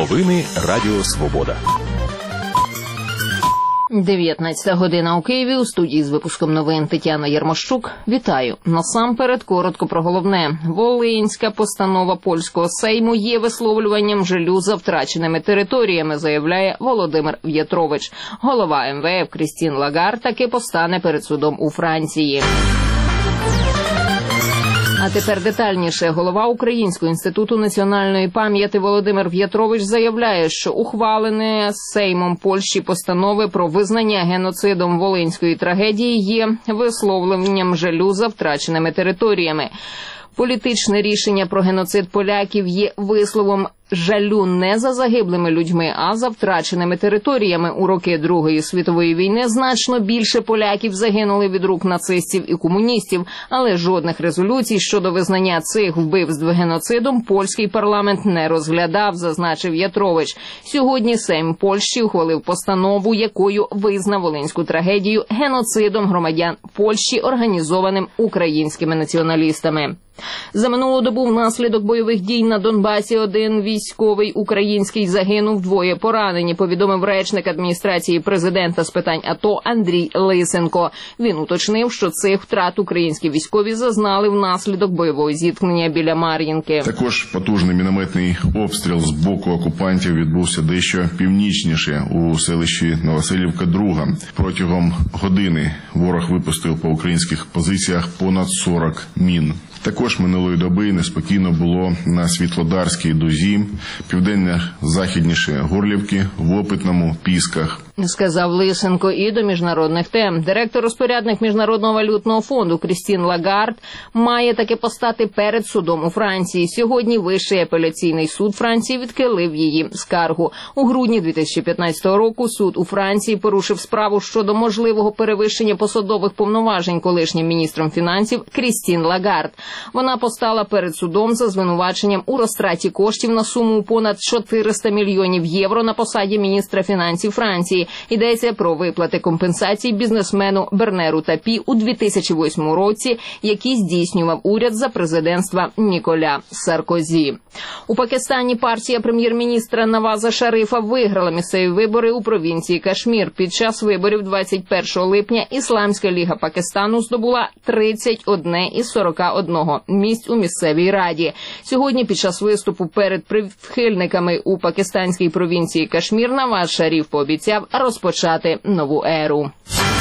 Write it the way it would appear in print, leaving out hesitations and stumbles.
Новини Радіо Свобода. 19 година у Києві. У студії з випуском новин Тетяна Єрмощук. Вітаю. Насамперед, коротко про головне. Волинська постанова польського Сейму є висловлюванням жалю за втраченими територіями, заявляє Володимир В'ятрович. Голова МВФ Крістін Лагард таки постане перед судом у Франції. А тепер детальніше. Голова Українського інституту національної пам'яті Володимир В'ятрович заявляє, що ухвалене Сеймом Польщі постанови про визнання геноцидом волинської трагедії є висловленням жалю за втраченими територіями. Політичне рішення про геноцид поляків є висловом жалю не за загиблими людьми, а за втраченими територіями. У роки Другої світової війни значно більше поляків загинули від рук нацистів і комуністів, але жодних резолюцій щодо визнання цих вбивств геноцидом польський парламент не розглядав, зазначив В'ятрович. Сьогодні Сейм Польщі ухвалив постанову, якою визнав волинську трагедію геноцидом громадян Польщі, організованим українськими націоналістами. За минулу добу внаслідок бойових дій на Донбасі один військовий український загинув, двоє поранені, повідомив речник адміністрації президента з питань АТО Андрій Лисенко. Він уточнив, що цих втрат українські військові зазнали внаслідок бойового зіткнення біля Мар'їнки. Також потужний мінометний обстріл з боку окупантів відбувся дещо північніше у селищі Новоселівка-2. Протягом години ворог випустив по українських позиціях понад 40 мін. Також минулої доби неспокійно було на Світлодарській дузі, південно-західніше Горлівки, в Опитному, Пісках. Сказав Лисенко. І до міжнародних тем. Директор-розпорядник Міжнародного валютного фонду Крістін Лагард має таки постати перед судом у Франції. Сьогодні Вищий апеляційний суд Франції відхилив її скаргу. У грудні 2015 року суд у Франції порушив справу щодо можливого перевищення посадових повноважень колишнім міністром фінансів Крістін Лагард. Вона постала перед судом за звинуваченням у розтраті коштів на суму понад 400 мільйонів євро на посаді міністра фінансів Франції. Йдеться про виплати компенсацій бізнесмену Бернеру Тапі у 2008 році, які здійснював уряд за президентства Ніколя Саркозі. У Пакистані партія прем'єр-міністра Наваза Шарифа виграла місцеві вибори у провінції Кашмір. Під час виборів 21 липня Ісламська ліга Пакистану здобула 31 із 41 місць у місцевій раді. Сьогодні під час виступу перед прихильниками у пакистанській провінції Кашмір Наваз Шариф пообіцяв розпочати нову еру.